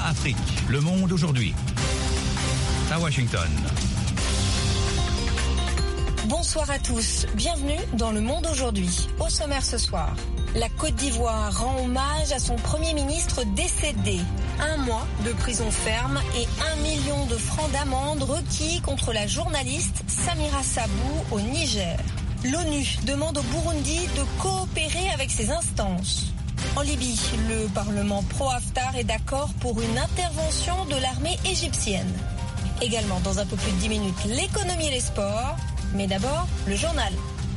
Afrique. Le monde aujourd'hui. À Washington. Bonsoir à tous, bienvenue dans Le Monde aujourd'hui. Au sommaire ce soir, la Côte d'Ivoire rend hommage à son Premier ministre décédé. 1 mois de prison ferme et 1 million de francs d'amende requis contre la journaliste Samira Sabou au Niger. L'ONU demande au Burundi de coopérer avec ses instances. En Libye, le Parlement pro-Haftar est d'accord pour une intervention de l'armée égyptienne. Également, dans un peu plus de 10 minutes, l'économie et les sports. Mais d'abord, le journal.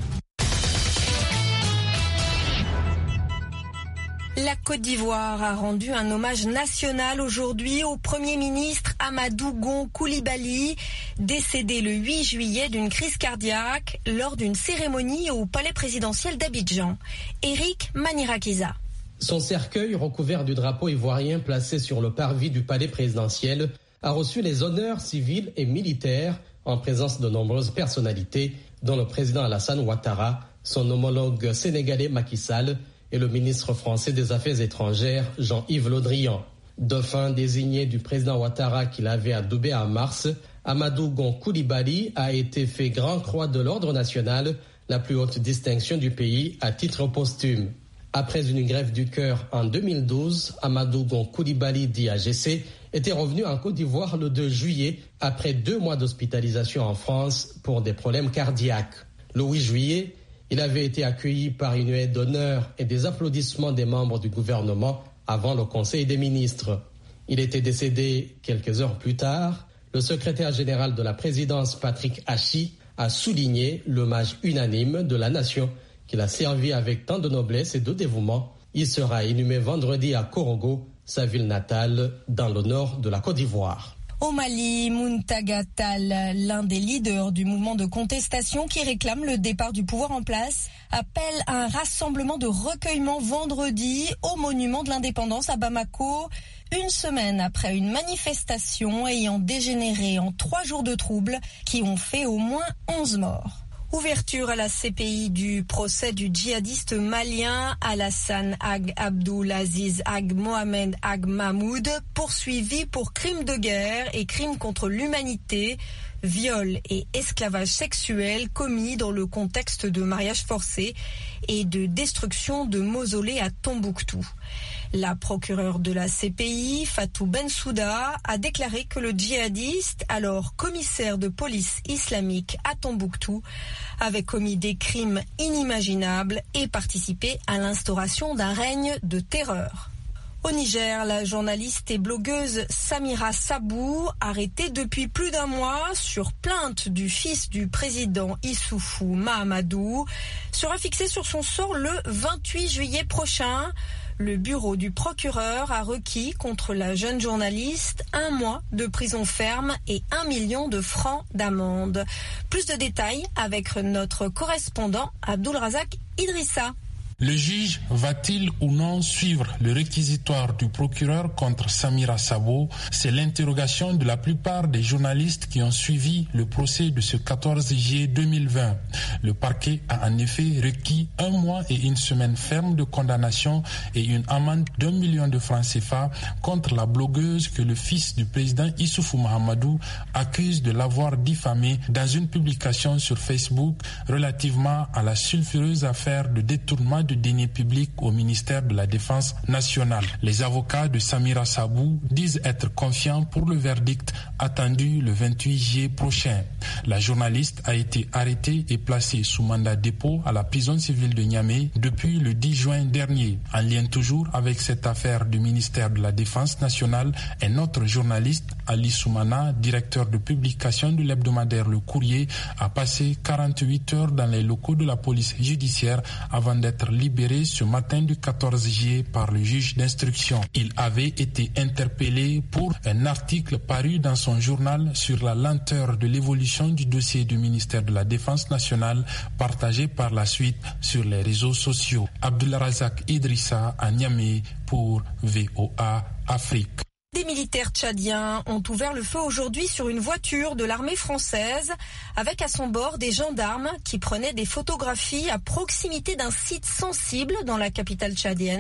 La Côte d'Ivoire a rendu un hommage national aujourd'hui au Premier ministre Amadou Gon Coulibaly, décédé le 8 juillet d'une crise cardiaque lors d'une cérémonie au palais présidentiel d'Abidjan. Éric Manirakiza. Son cercueil, recouvert du drapeau ivoirien placé sur le parvis du palais présidentiel, a reçu les honneurs civils et militaires en présence de nombreuses personnalités, dont le président Alassane Ouattara, son homologue sénégalais Macky Sall et le ministre français des Affaires étrangères Jean-Yves Le Drian. Dauphin désigné du président Ouattara qu'il avait adoubé en mars, Amadou Gon Coulibaly a été fait Grand Croix de l'Ordre national, la plus haute distinction du pays à titre posthume. Après une greffe du cœur en 2012, Amadou Gon Coulibaly, dit AGC, était revenu en Côte d'Ivoire le 2 juillet après 2 mois d'hospitalisation en France pour des problèmes cardiaques. Le 8 juillet, il avait été accueilli par une huée d'honneur et des applaudissements des membres du gouvernement avant le Conseil des ministres. Il était décédé quelques heures plus tard. Le secrétaire général de la présidence, Patrick Hachi, a souligné l'hommage unanime de la nation qu'il a servi avec tant de noblesse et de dévouement. Il sera inhumé vendredi à Korogo, sa ville natale, dans le nord de la Côte d'Ivoire. Au Mali, Muntaga Tall, l'un des leaders du mouvement de contestation qui réclame le départ du pouvoir en place, appelle à un rassemblement de recueillement vendredi au monument de l'indépendance à Bamako, une semaine après une manifestation ayant dégénéré en 3 jours de troubles qui ont fait au moins 11 morts. Ouverture à la CPI du procès du djihadiste malien Alassane Ag Abdulaziz Ag Mohamed Ag Mahmoud, poursuivi pour crimes de guerre et crimes contre l'humanité, viol et esclavage sexuel commis dans le contexte de mariage forcé et de destruction de mausolées à Tombouctou. La procureure de la CPI, Fatou Bensouda, a déclaré que le djihadiste, alors commissaire de police islamique à Tombouctou, avait commis des crimes inimaginables et participé à l'instauration d'un règne de terreur. Au Niger, la journaliste et blogueuse Samira Sabou, arrêtée depuis plus d'1 mois sur plainte du fils du président Issoufou Mahamadou, sera fixée sur son sort le 28 juillet prochain. Le bureau du procureur a requis contre la jeune journaliste 1 mois de prison ferme et 1 million de francs d'amende. Plus de détails avec notre correspondant Abdulrazak Idrissa. Le juge va-t-il ou non suivre le réquisitoire du procureur contre Samira Sabou? C'est l'interrogation de la plupart des journalistes qui ont suivi le procès de ce 14 juillet 2020. Le parquet a en effet requis 1 mois et 1 semaine ferme de condamnation et une amende d'1 million de francs CFA contre la blogueuse que le fils du président Issoufou Mahamadou accuse de l'avoir diffamée dans une publication sur Facebook relativement à la sulfureuse affaire de détournement de deniers publics au ministère de la Défense nationale. Les avocats de Samira Sabou disent être confiants pour le verdict attendu le 28 juillet prochain. La journaliste a été arrêtée et placée sous mandat de dépôt à la prison civile de Niamey depuis le 10 juin dernier. En lien toujours avec cette affaire du ministère de la Défense nationale, un autre journaliste, Ali Soumana, directeur de publication de l'hebdomadaire Le Courrier, a passé 48 heures dans les locaux de la police judiciaire avant d'être libéré ce matin du 14 juillet par le juge d'instruction. Il avait été interpellé pour un article paru dans son journal sur la lenteur de l'évolution du dossier du ministère de la Défense nationale, partagé par la suite sur les réseaux sociaux. Abdulrazak Idrissa à Niamey pour VOA Afrique. Des militaires tchadiens ont ouvert le feu aujourd'hui sur une voiture de l'armée française avec à son bord des gendarmes qui prenaient des photographies à proximité d'un site sensible dans la capitale tchadienne.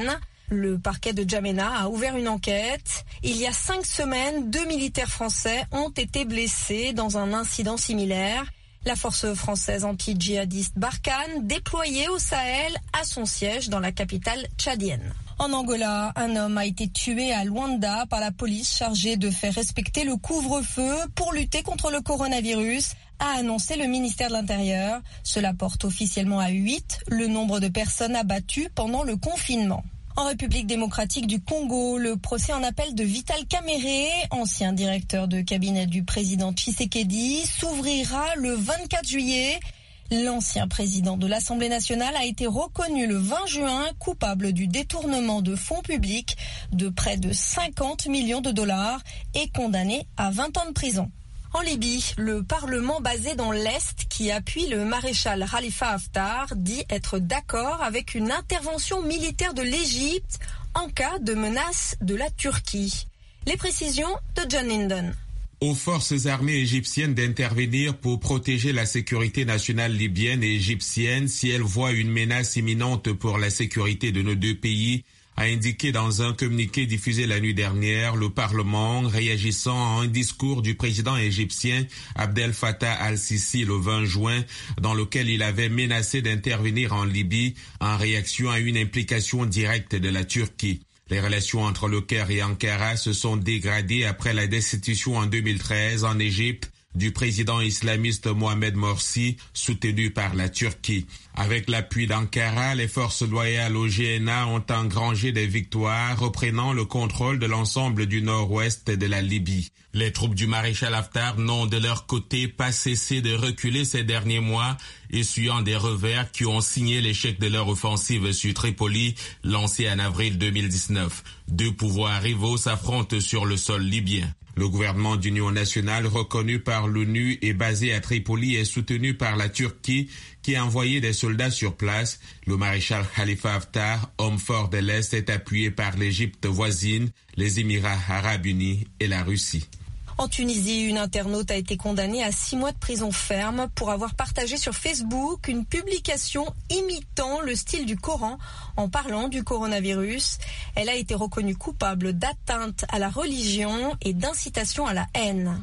Le parquet de N'Djamena a ouvert une enquête. Il y a 5 semaines, 2 militaires français ont été blessés dans un incident similaire. La force française anti-djihadiste Barkhane, déployée au Sahel, a son siège dans la capitale tchadienne. En Angola, un homme a été tué à Luanda par la police chargée de faire respecter le couvre-feu pour lutter contre le coronavirus, a annoncé le ministère de l'Intérieur. Cela porte officiellement à 8 le nombre de personnes abattues pendant le confinement. En République démocratique du Congo, le procès en appel de Vital Kamerhe, ancien directeur de cabinet du président Tshisekedi, s'ouvrira le 24 juillet. L'ancien président de l'Assemblée nationale a été reconnu le 20 juin coupable du détournement de fonds publics de près de 50 millions de dollars et condamné à 20 ans de prison. En Libye, le Parlement basé dans l'Est qui appuie le maréchal Khalifa Haftar dit être d'accord avec une intervention militaire de l'Égypte en cas de menace de la Turquie. Les précisions de John Linden. Aux forces armées égyptiennes d'intervenir pour protéger la sécurité nationale libyenne et égyptienne si elles voient une menace imminente pour la sécurité de nos deux pays, a indiqué dans un communiqué diffusé la nuit dernière le Parlement, réagissant à un discours du président égyptien Abdel Fattah al-Sisi le 20 juin, dans lequel il avait menacé d'intervenir en Libye en réaction à une implication directe de la Turquie. Les relations entre le Caire et Ankara se sont dégradées après la destitution en 2013 en Égypte du président islamiste Mohamed Morsi, soutenu par la Turquie. Avec l'appui d'Ankara, les forces loyales au GNA ont engrangé des victoires, reprenant le contrôle de l'ensemble du nord-ouest de la Libye. Les troupes du maréchal Haftar n'ont de leur côté pas cessé de reculer ces derniers mois, essuyant des revers qui ont signé l'échec de leur offensive sur Tripoli, lancée en avril 2019. Deux pouvoirs rivaux s'affrontent sur le sol libyen. Le gouvernement d'union nationale reconnu par l'ONU et basé à Tripoli est soutenu par la Turquie qui a envoyé des soldats sur place. Le maréchal Khalifa Haftar, homme fort de l'Est, est appuyé par l'Égypte voisine, les Émirats arabes unis et la Russie. En Tunisie, une internaute a été condamnée à 6 mois de prison ferme pour avoir partagé sur Facebook une publication imitant le style du Coran en parlant du coronavirus. Elle a été reconnue coupable d'atteinte à la religion et d'incitation à la haine.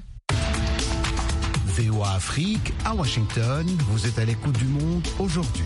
VOA Afrique, à Washington, vous êtes à l'écoute du monde aujourd'hui.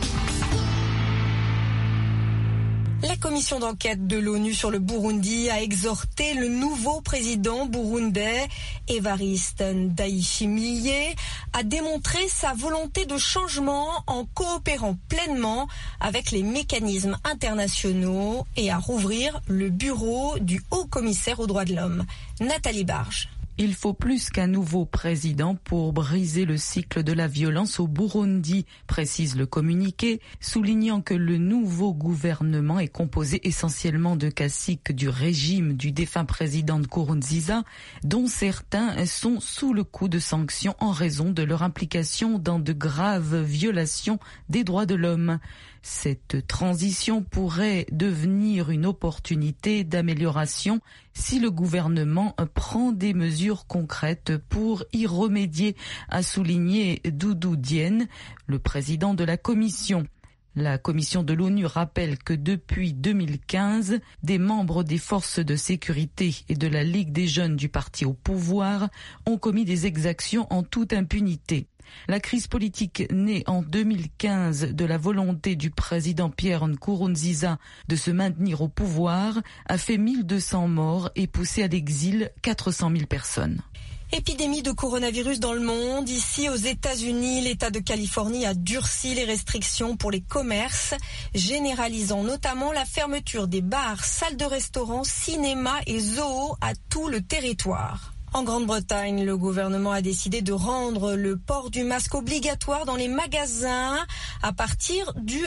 La commission d'enquête de l'ONU sur le Burundi a exhorté le nouveau président burundais, Evariste Ndayishimiye, à démontrer sa volonté de changement en coopérant pleinement avec les mécanismes internationaux et à rouvrir le bureau du haut-commissaire aux droits de l'homme. Nathalie Barge. Il faut plus qu'un nouveau président pour briser le cycle de la violence au Burundi, précise le communiqué, soulignant que le nouveau gouvernement est composé essentiellement de caciques du régime du défunt président Nkurunziza, dont certains sont sous le coup de sanctions en raison de leur implication dans de graves violations des droits de l'homme. Cette transition pourrait devenir une opportunité d'amélioration si le gouvernement prend des mesures concrètes pour y remédier, a souligné Doudou Diène, le président de la commission. La commission de l'ONU rappelle que depuis 2015, des membres des forces de sécurité et de la Ligue des jeunes du parti au pouvoir ont commis des exactions en toute impunité. La crise politique née en 2015 de la volonté du président Pierre Nkurunziza de se maintenir au pouvoir a fait 1200 morts et poussé à l'exil 400 000 personnes. Épidémie de coronavirus dans le monde. Ici, aux États-Unis, l'État de Californie a durci les restrictions pour les commerces, généralisant notamment la fermeture des bars, salles de restaurants, cinémas et zoos à tout le territoire. En Grande-Bretagne, le gouvernement a décidé de rendre le port du masque obligatoire dans les magasins à partir du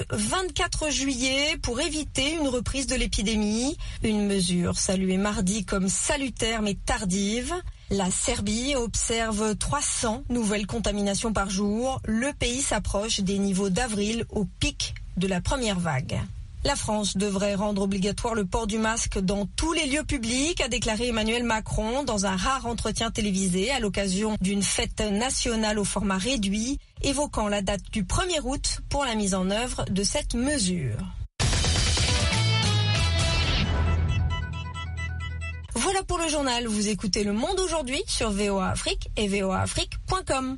24 juillet pour éviter une reprise de l'épidémie. Une mesure saluée mardi comme salutaire mais tardive. La Serbie observe 300 nouvelles contaminations par jour. Le pays s'approche des niveaux d'avril au pic de la première vague. La France devrait rendre obligatoire le port du masque dans tous les lieux publics, a déclaré Emmanuel Macron dans un rare entretien télévisé à l'occasion d'une fête nationale au format réduit, évoquant la date du 1er août pour la mise en œuvre de cette mesure. Voilà pour le journal. Vous écoutez Le Monde aujourd'hui sur VOA Afrique et voaafrique.com.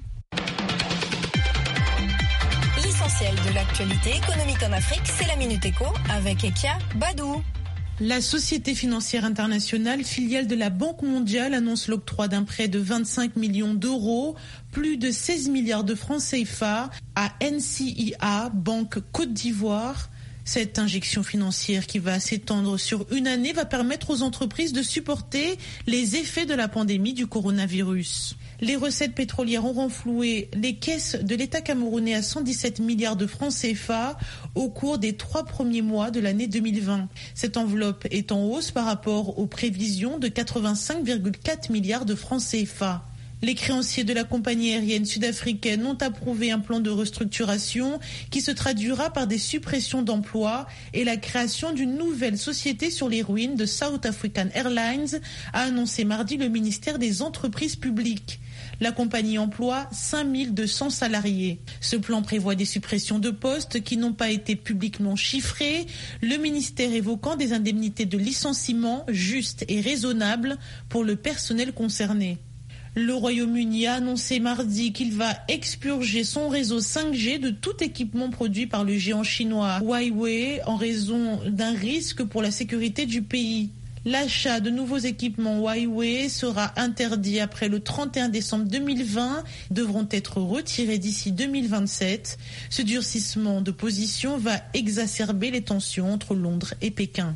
L'essentiel de l'actualité économique en Afrique, c'est la Minute Éco avec Ekia Badou. La Société financière internationale, filiale de la Banque mondiale, annonce l'octroi d'un prêt de 25 millions d'euros, plus de 16 milliards de francs CFA, à NCIA, Banque Côte d'Ivoire. Cette injection financière qui va s'étendre sur une année va permettre aux entreprises de supporter les effets de la pandémie du coronavirus. Les recettes pétrolières ont renfloué les caisses de l'État camerounais à 117 milliards de francs CFA au cours des 3 premiers mois de l'année 2020. Cette enveloppe est en hausse par rapport aux prévisions de 85,4 milliards de francs CFA. Les créanciers de la compagnie aérienne sud-africaine ont approuvé un plan de restructuration qui se traduira par des suppressions d'emplois et la création d'une nouvelle société sur les ruines de South African Airlines, a annoncé mardi le ministère des Entreprises publiques. La compagnie emploie 5200 salariés. Ce plan prévoit des suppressions de postes qui n'ont pas été publiquement chiffrées, le ministère évoquant des indemnités de licenciement justes et raisonnables pour le personnel concerné. Le Royaume-Uni a annoncé mardi qu'il va expurger son réseau 5G de tout équipement produit par le géant chinois Huawei en raison d'un risque pour la sécurité du pays. L'achat de nouveaux équipements Huawei sera interdit après le 31 décembre 2020, devront être retirés d'ici 2027. Ce durcissement de position va exacerber les tensions entre Londres et Pékin.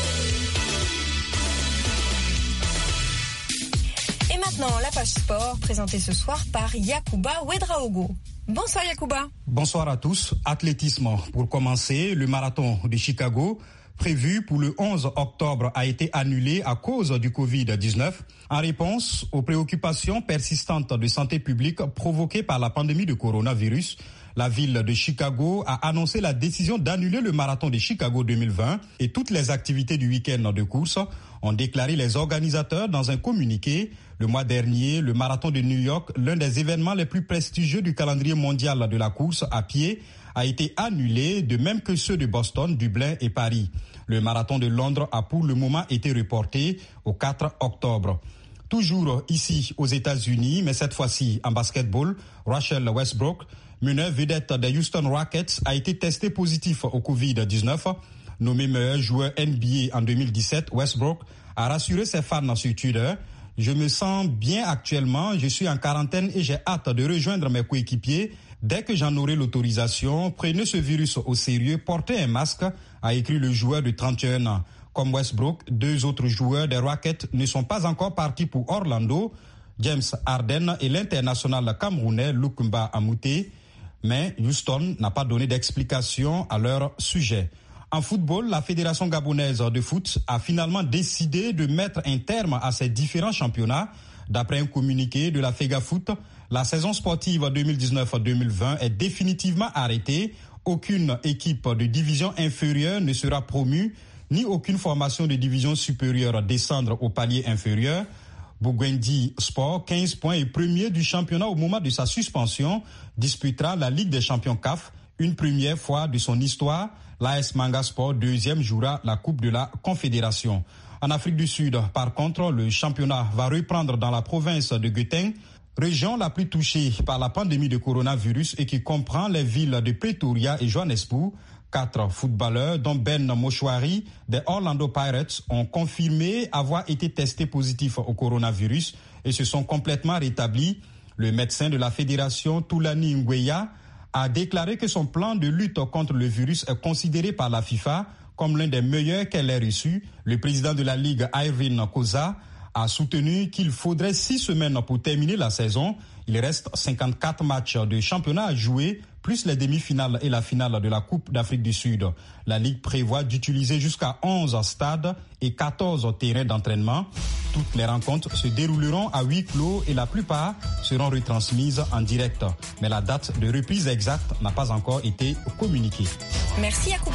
Et maintenant, la page sport, présentée ce soir par Yacouba Ouedraogo. Bonsoir Yacouba. Bonsoir à tous. Athlétisme. Pour commencer, le marathon de Chicago, prévu pour le 11 octobre, a été annulé à cause du Covid-19 en réponse aux préoccupations persistantes de santé publique provoquées par la pandémie de coronavirus. La ville de Chicago a annoncé la décision d'annuler le marathon de Chicago 2020 et toutes les activités du week-end de course, ont déclaré les organisateurs dans un communiqué. Le mois dernier, le marathon de New York, l'un des événements les plus prestigieux du calendrier mondial de la course à pied, a été annulé, de même que ceux de Boston, Dublin et Paris. Le marathon de Londres a pour le moment été reporté au 4 octobre. Toujours ici aux États-Unis, mais cette fois-ci en basketball, Russell Westbrook, meneur vedette des Houston Rockets, a été testé positif au Covid-19. Nommé meilleur joueur NBA en 2017, Westbrook a rassuré ses fans sur Twitter. « Je me sens bien actuellement, je suis en quarantaine et j'ai hâte de rejoindre mes coéquipiers. Dès que j'en aurai l'autorisation, prenez ce virus au sérieux, portez un masque », a écrit le joueur de 31 ans. Comme Westbrook, 2 autres joueurs des Rockets ne sont pas encore partis pour Orlando, James Harden et l'international camerounais Lukemba Amouté. Mais Houston n'a pas donné d'explication à leur sujet. En football, la Fédération gabonaise de foot a finalement décidé de mettre un terme à ces différents championnats. D'après un communiqué de la FEGAFOOT, la saison sportive 2019-2020 est définitivement arrêtée. Aucune équipe de division inférieure ne sera promue, ni aucune formation de division supérieure descendre au palier inférieur. Bugwendi Sport, 15 points et premier du championnat au moment de sa suspension, disputera la Ligue des champions CAF, une première fois de son histoire. L'AS Manga Sport, deuxième, jouera la Coupe de la Confédération. En Afrique du Sud, par contre, le championnat va reprendre dans la province de Gauteng, région la plus touchée par la pandémie de coronavirus et qui comprend les villes de Pretoria et Johannesburg. 4 footballeurs, dont Ben Mochwari des Orlando Pirates, ont confirmé avoir été testés positifs au coronavirus et se sont complètement rétablis. Le médecin de la fédération, Toulani Ngweya, a déclaré que son plan de lutte contre le virus est considéré par la FIFA comme l'un des meilleurs qu'elle ait reçu. Le président de la Ligue, Irvin Koza, a soutenu qu'il faudrait 6 semaines pour terminer la saison. Il reste 54 matchs de championnat à jouer, plus les demi-finales et la finale de la Coupe d'Afrique du Sud. La Ligue prévoit d'utiliser jusqu'à 11 stades et 14 terrains d'entraînement. Toutes les rencontres se dérouleront à huis clos et la plupart seront retransmises en direct. Mais la date de reprise exacte n'a pas encore été communiquée. Merci Yacouba.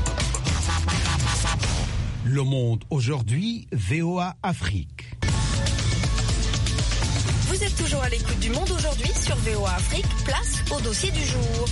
Le Monde aujourd'hui, VOA Afrique. Vous êtes toujours à l'écoute du Monde aujourd'hui sur VOA Afrique, place au dossier du jour.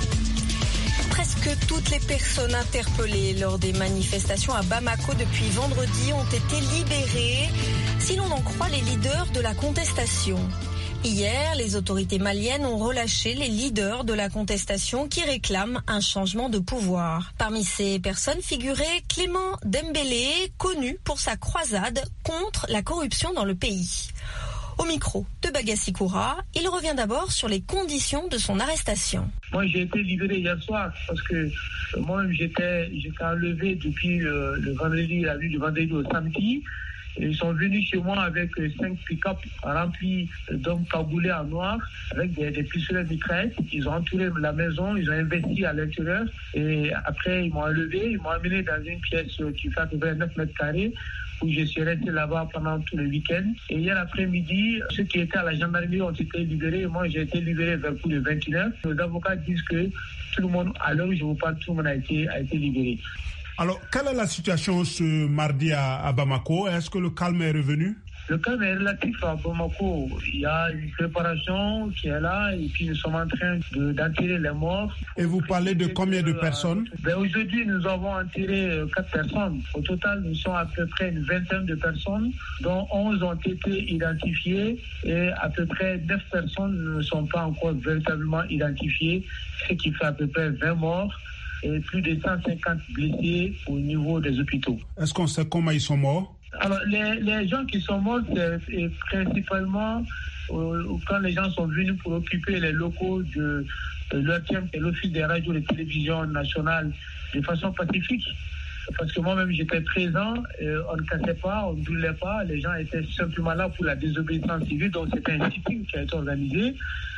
Presque toutes les personnes interpellées lors des manifestations à Bamako depuis vendredi ont été libérées, si l'on en croit les leaders de la contestation. Hier, les autorités maliennes ont relâché les leaders de la contestation qui réclament un changement de pouvoir. Parmi ces personnes figurait Clément Dembélé, connu pour sa croisade contre la corruption dans le pays. Au micro de Bagassi Koura, il revient d'abord sur les conditions de son arrestation. Moi, j'ai été libéré hier soir parce que moi-même, j'étais enlevé depuis le vendredi, la nuit du vendredi au samedi. Ils sont venus chez moi avec 5 pick-up remplis d'hommes cagoulés en noir, avec des pistolets mitraillettes. Ils ont entouré la maison, ils ont investi à l'intérieur. Et après, ils m'ont enlevé, ils m'ont amené dans une pièce qui fait à peu près 9 mètres carrés, où je suis resté là-bas pendant tout le week-end. Et hier après-midi, ceux qui étaient à la gendarmerie ont été libérés. Moi, j'ai été libéré vers plus de 21h. Les avocats disent que tout le monde, à l'heure où je vous parle, tout le monde a été libéré. Alors, quelle est la situation ce mardi à Bamako? Est-ce que le calme est revenu? Le calme est relatif à Bamako. Il y a une préparation qui est là et puis nous sommes en train d'enterrer les morts. Et vous parlez de combien de personnes? Aujourd'hui, nous avons enterré 4 personnes. Au total, nous sommes à peu près une vingtaine de personnes, dont 11 ont été identifiées et à peu près 9 personnes ne sont pas encore véritablement identifiées, ce qui fait à peu près 20 morts et plus de 150 blessés au niveau des hôpitaux. Est-ce qu'on sait comment ils sont morts? Alors, les gens qui sont morts, c'est principalement quand les gens sont venus pour occuper les locaux de l'ORTM et l'Office des radios et télévisions nationales de façon pacifique. Parce que moi-même, j'étais présent, on ne cassait pas, on ne brûlait pas, les gens étaient simplement là pour la désobéissance civile, donc c'était un sitting qui a été organisé.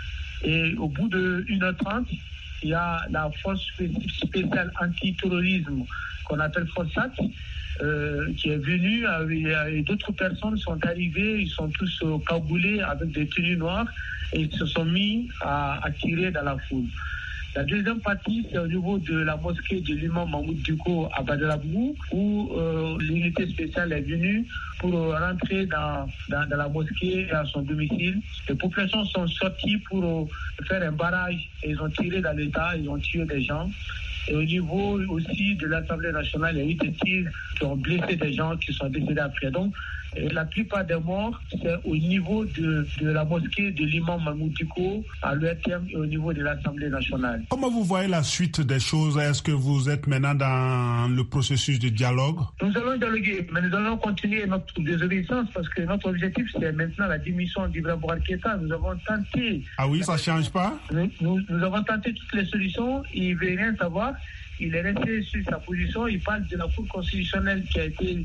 Et au bout de 1h30, il y a la force spéciale anti-terrorisme qu'on appelle FORSAT qui est venue et d'autres personnes sont arrivées, ils sont tous cagoulés avec des tenues noires et ils se sont mis à tirer dans la foule. La deuxième partie, c'est au niveau de la mosquée de l'imam Mahmoud Diko à Badalabou, où l'unité spéciale est venue pour rentrer dans la mosquée et à son domicile. Les populations sont sorties pour faire un barrage et ils ont tiré dans l'État, ils ont tué des gens. Et au niveau aussi de l'Assemblée nationale, il y a eu des tirs qui ont blessé des gens qui sont décédés après. Donc, la plupart des morts, c'est au niveau de la mosquée de l'imam Mahmoud Diko, à l'ORTM et au niveau de l'Assemblée nationale. Comment vous voyez la suite des choses? Est-ce que vous êtes maintenant dans le processus de dialogue? Nous allons dialoguer, mais nous allons continuer notre désobéissance parce que notre objectif, c'est maintenant la démission d'Ibrahim Boubacar Keïta. Nous avons tenté... Ah oui, ça ne change pas? Nous avons tenté toutes les solutions, il ne veut rien savoir. Il est resté sur sa position. Il parle de la Cour constitutionnelle qui a été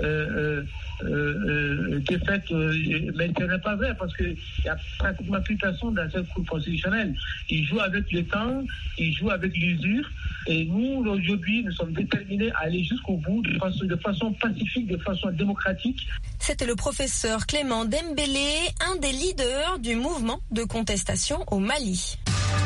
défaite, mais ce n'est pas vrai parce qu'il n'y a pratiquement plus personne dans cette Cour constitutionnelle. Il joue avec le temps, il joue avec l'usure. Et nous, aujourd'hui, nous sommes déterminés à aller jusqu'au bout de façon pacifique, de façon démocratique. C'était le professeur Clément Dembélé, un des leaders du mouvement de contestation au Mali.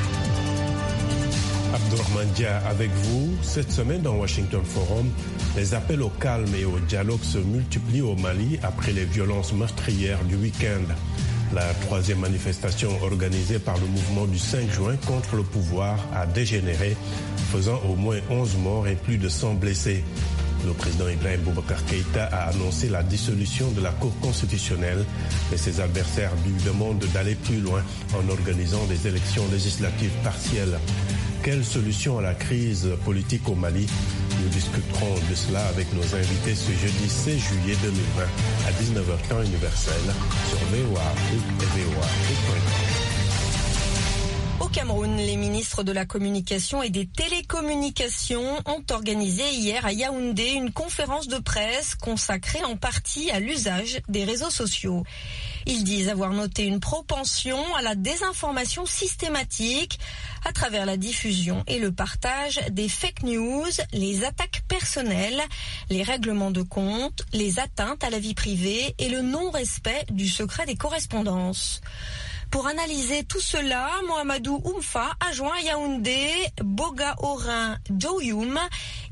Abdourahmane Dia avec vous. Cette semaine dans Washington Forum, les appels au calme et au dialogue se multiplient au Mali après les violences meurtrières du week-end. La troisième manifestation organisée par le mouvement du 5 juin contre le pouvoir a dégénéré, faisant au moins 11 morts et plus de 100 blessés. Le président Ibrahim Boubacar Keïta a annoncé la dissolution de la Cour constitutionnelle, mais ses adversaires lui demandent d'aller plus loin en organisant des élections législatives partielles. Quelle solution à la crise politique au Mali? Nous discuterons de cela avec nos invités ce jeudi 16 juillet 2020 à 19h temps universel sur VOA Afrique et VOA Afrique.com. Au Cameroun, les ministres de la Communication et des Télécommunications ont organisé hier à Yaoundé une conférence de presse consacrée en partie à l'usage des réseaux sociaux. Ils disent avoir noté une propension à la désinformation systématique à travers la diffusion et le partage des fake news, les attaques personnelles, les règlements de compte, les atteintes à la vie privée et le non-respect du secret des correspondances. Pour analyser tout cela, Mohamedou Oumfa a joint à Yaoundé Boga Orin Djoyoum.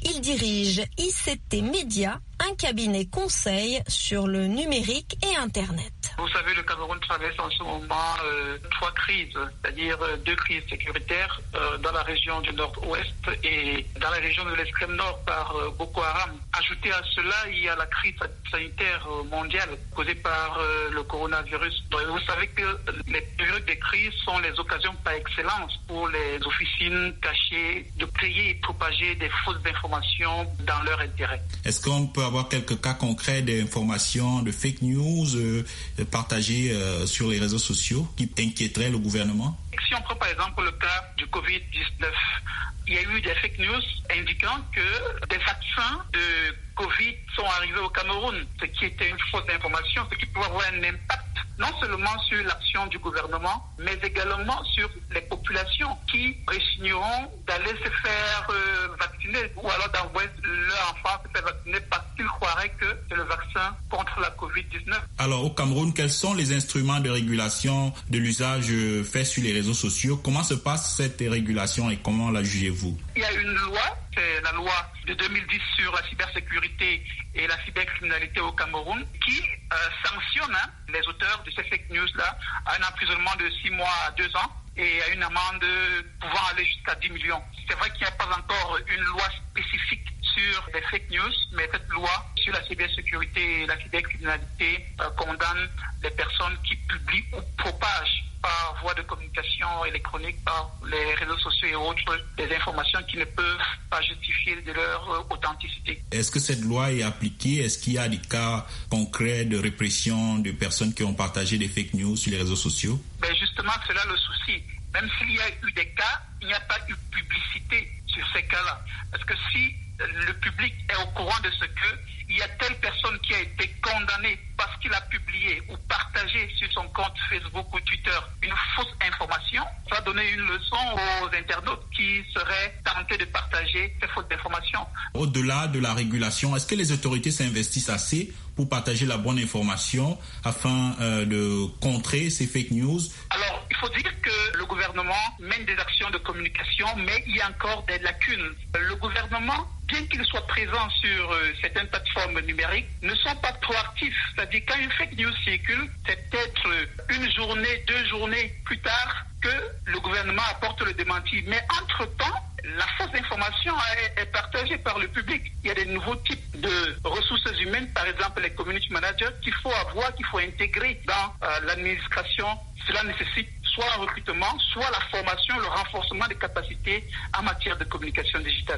Il dirige ICT Média, un cabinet conseil sur le numérique et Internet. Vous savez, le Cameroun traverse en ce moment 3 crises, c'est-à-dire 2 crises sécuritaires dans la région du nord-ouest et dans la région de l'extrême nord par Boko Haram. Ajouté à cela, il y a la crise sanitaire mondiale causée par le coronavirus. Donc, vous savez que les périodes de crise sont les occasions par excellence pour les officines cachées de créer et propager des fausses informations dans leur intérêt. Est-ce qu'on peut avoir quelques cas concrets d'informations, de fake news partagées sur les réseaux sociaux qui inquiéteraient le gouvernement? Si on prend par exemple le cas du Covid-19, il y a eu des fake news indiquant que des vaccins de Covid sont arrivés au Cameroun, ce qui était une fausse information, ce qui pouvait avoir un impact non seulement sur l'action du gouvernement, mais également sur les populations qui résigneront d'aller se faire vacciner ou alors d'envoyer leur enfant se faire vacciner parce qu'ils croiraient que c'est le vaccin contre la Covid-19. Alors au Cameroun, quels sont les instruments de régulation de l'usage fait sur les réseaux sociaux? Comment se passe cette régulation et comment la jugez-vous? Il y a une loi, c'est la loi de 2010 sur la cybersécurité et la cybercriminalité au Cameroun qui sanctionne les auteurs de ces fake news-là à un emprisonnement de 6 mois à 2 ans et à une amende pouvant aller jusqu'à 10 millions. C'est vrai qu'il n'y a pas encore une loi spécifique sur les fake news, mais cette loi sur la cybersécurité et la cybercriminalité condamne les personnes qui publient ou propagent par voie de communication électronique, par les réseaux sociaux et autres, des informations qui ne peuvent pas justifier de leur authenticité. Est-ce que cette loi est appliquée? Est-ce qu'il y a des cas concrets de répression de personnes qui ont partagé des fake news sur les réseaux sociaux? Justement, c'est là le souci. Même s'il y a eu des cas, il n'y a pas eu publicité sur ces cas-là. Parce que si le public est au courant de ce que il y a telle personne qui a été condamnée parce qu'il a publié ou partagé sur son compte Facebook ou Twitter une fausse information, ça va donner une leçon aux internautes qui seraient tentés de partager ces fausses informations. Au-delà de la régulation, est-ce que les autorités s'investissent assez pour partager la bonne information afin de contrer ces fake news? Alors, il faut dire que le gouvernement mène des actions de communication, mais il y a encore des lacunes. Le gouvernement, bien qu'il soit présent sur certaines plateformes numériques, ne sont pas proactifs. C'est-à-dire quand une fake news circule, c'est peut-être une journée, 2 journées plus tard que le gouvernement apporte le démenti. Mais entre-temps, la fausse information est partagée par le public. Il y a des nouveaux types de ressources humaines, par exemple les community managers, qu'il faut avoir, qu'il faut intégrer dans l'administration. Cela nécessite soit un recrutement, soit la formation, le renforcement des capacités en matière de communication digitale.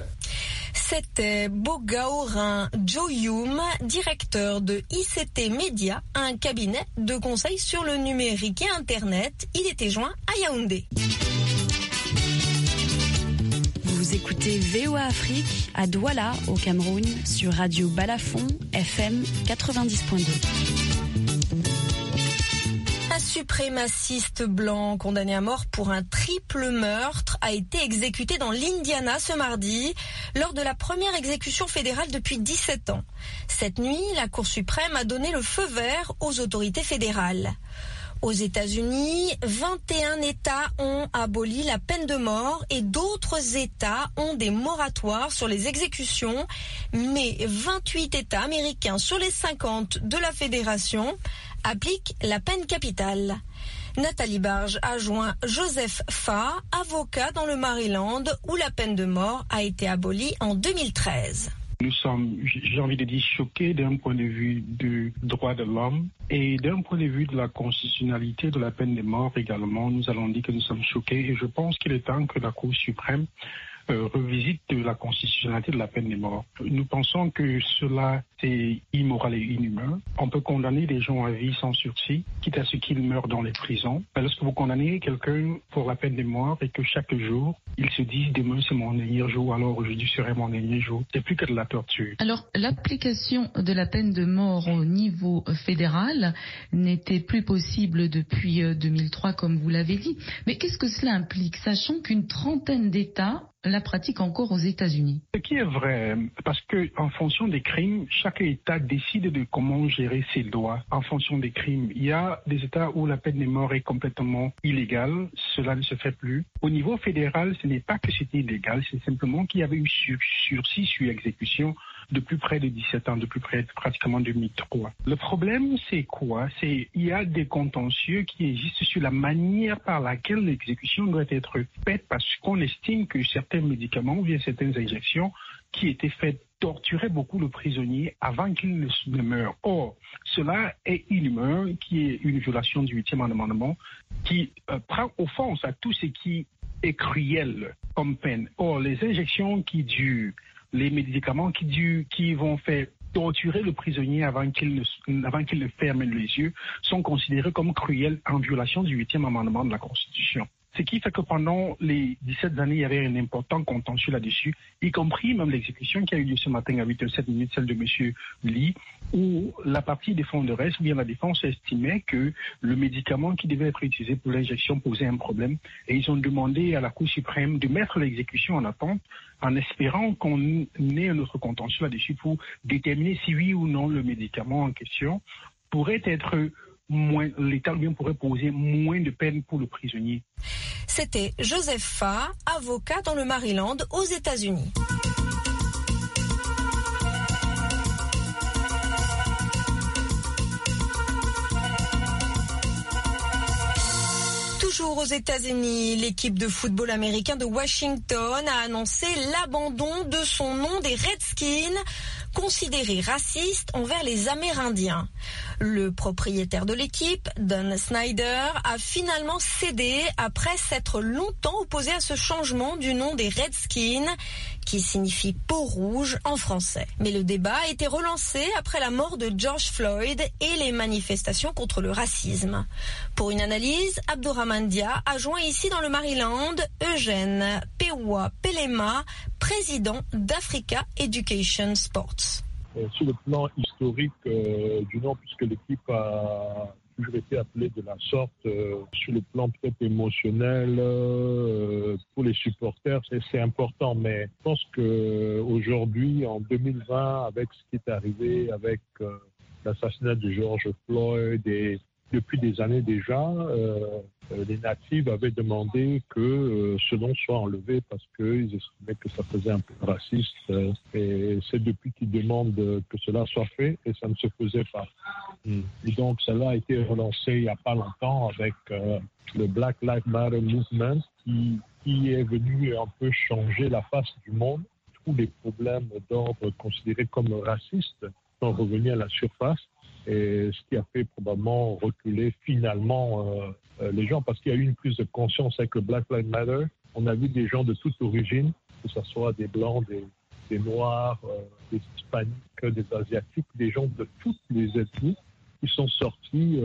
C'était Bogaorin Joyoum, directeur de ICT Média, un cabinet de conseil sur le numérique et Internet. Il était joint à Yaoundé. Vous écoutez VOA Afrique à Douala, au Cameroun, sur Radio Balafon, FM 90.2. Un suprémaciste blanc condamné à mort pour un triple meurtre a été exécuté dans l'Indiana ce mardi lors de la première exécution fédérale depuis 17 ans. Cette nuit, la Cour suprême a donné le feu vert aux autorités fédérales. Aux États-Unis, 21 États ont aboli la peine de mort et d'autres États ont des moratoires sur les exécutions, mais 28 États américains sur les 50 de la Fédération appliquent la peine capitale. Nathalie Barge a joint Joseph Farr, avocat dans le Maryland, où la peine de mort a été abolie en 2013. Nous sommes, j'ai envie de dire, choqués d'un point de vue du droit de l'homme et d'un point de vue de la constitutionnalité de la peine de mort également. Nous allons dire que nous sommes choqués et je pense qu'il est temps que la Cour suprême revisite la constitutionnalité de la peine de mort. Nous pensons que cela c'est immoral et inhumain. On peut condamner des gens à vie sans sursis, quitte à ce qu'ils meurent dans les prisons. Mais lorsque vous condamnez quelqu'un pour la peine de mort et que chaque jour, ils se disent demain c'est mon dernier jour, alors aujourd'hui serait mon dernier jour, c'est plus que de la torture. Alors, l'application de la peine de mort au niveau fédéral n'était plus possible depuis 2003, comme vous l'avez dit. Mais qu'est-ce que cela implique, sachant qu'une trentaine d'États la pratiquent encore aux États-Unis? Ce qui est vrai, parce que en fonction des crimes, chaque chaque État décide de comment gérer ses droits en fonction des crimes. Il y a des États où la peine de mort est complètement illégale, cela ne se fait plus. Au niveau fédéral, ce n'est pas que c'était illégal, c'est simplement qu'il y avait eu sursis sur exécution depuis près de 17 ans, depuis pratiquement 2003. Le problème, c'est quoi? Il y a des contentieux qui existent sur la manière par laquelle l'exécution doit être faite parce qu'on estime que certains médicaments ou bien certaines injections qui étaient faites torturaient beaucoup le prisonnier avant qu'il ne meure. Or, cela est inhumain, qui est une violation du 8e amendement, qui prend offense à tout ce qui est cruel comme peine. Or, les injections qui durent, les médicaments qui vont faire torturer le prisonnier avant qu'il ne ferme les yeux sont considérés comme cruels en violation du 8e amendement de la Constitution. Ce qui fait que pendant les 17 années, il y avait un important contentieux là-dessus, y compris même l'exécution qui a eu lieu ce matin à 8h07, celle de M. Lee, où la partie défenderesse, ou bien la défense estimait que le médicament qui devait être utilisé pour l'injection posait un problème. Et ils ont demandé à la Cour suprême de mettre l'exécution en attente, en espérant qu'on ait un autre contentieux là-dessus pour déterminer si oui ou non le médicament en question pourrait être l'État lui pourrait poser moins de peine pour le prisonnier. C'était Joseph Fa, avocat dans le Maryland aux États-Unis. Toujours aux États-Unis, l'équipe de football américain de Washington a annoncé l'abandon de son nom des Redskins, considérés racistes envers les Amérindiens. Le propriétaire de l'équipe, Don Snyder, a finalement cédé après s'être longtemps opposé à ce changement du nom des Redskins, qui signifie peau rouge en français. Mais le débat a été relancé après la mort de George Floyd et les manifestations contre le racisme. Pour une analyse, Abdourahmane Dia a joint ici dans le Maryland Eugène Pewa Pelema, président d'Africa Education Sports. Sur le plan historique du nom, puisque l'équipe a toujours été appelée de la sorte, sur le plan peut-être émotionnel, pour les supporters, c'est important. Mais je pense qu'aujourd'hui, en 2020, avec ce qui est arrivé, avec l'assassinat de George Floyd et depuis des années déjà, les natifs avaient demandé que ce nom soit enlevé parce qu'ils estimaient que ça faisait un peu raciste. Et c'est depuis qu'ils demandent que cela soit fait et ça ne se faisait pas. Et donc cela a été relancé il n'y a pas longtemps avec le Black Lives Matter Movement qui est venu un peu changer la face du monde. Tous les problèmes d'ordre considérés comme racistes sont revenus à la surface. Et ce qui a fait probablement reculer finalement les gens, parce qu'il y a eu une prise de conscience avec le Black Lives Matter. On a vu des gens de toute origine, que ce soit des Blancs, des Noirs, des Hispaniques, des Asiatiques, des gens de toutes les ethnies qui sont sortis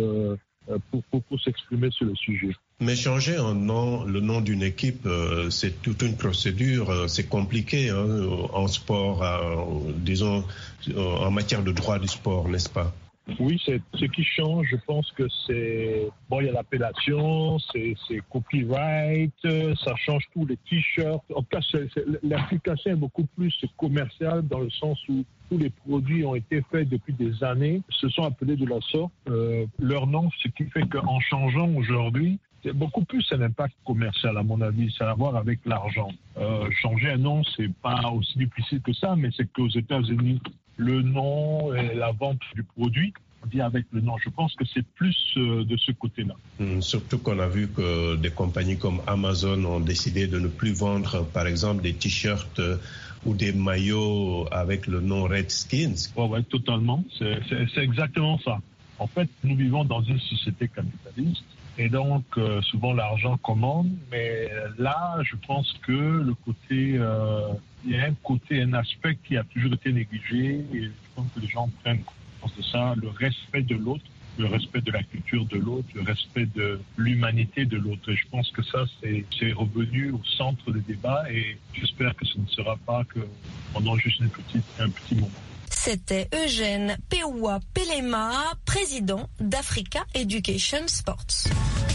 pour s'exprimer sur le sujet. Mais changer le nom d'une équipe, c'est toute une procédure, c'est compliqué en sport, disons, en matière de droit du sport, n'est-ce pas? Oui, ce qui change, je pense que c'est... Bon, il y a l'appellation, c'est copyright, ça change tous les t-shirts. En tout cas, l'application est beaucoup plus commerciale dans le sens où tous les produits ont été faits depuis des années, se sont appelés de la sorte. Leur nom, ce qui fait qu'en changeant aujourd'hui, c'est beaucoup plus un impact commercial, à mon avis. Ça a à voir avec l'argent. Changer un nom, c'est pas aussi difficile que ça, mais c'est qu'aux États-Unis, le nom et la vente du produit vient avec le nom. Je pense que c'est plus de ce côté-là. Surtout qu'on a vu que des compagnies comme Amazon ont décidé de ne plus vendre, par exemple, des t-shirts ou des maillots avec le nom Redskins. Oui, totalement. C'est exactement ça. En fait, nous vivons dans une société capitaliste et donc souvent l'argent commande. Mais là, je pense que le côté... il y a un aspect qui a toujours été négligé et je pense que les gens prennent conscience de ça, le respect de l'autre, le respect de la culture de l'autre, le respect de l'humanité de l'autre. Et je pense que ça, c'est revenu au centre des débats et j'espère que ce ne sera pas que pendant juste un petit moment. C'était Eugène Pewa Pelema, président d'Africa Education Sports.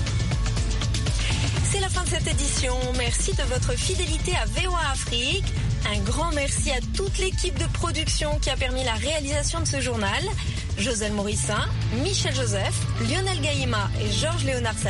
C'est la fin de cette édition. Merci de votre fidélité à VOA Afrique. Un grand merci à toute l'équipe de production qui a permis la réalisation de ce journal. Joselle Morissin, Michel Joseph, Lionel Gaïma et Georges Léonard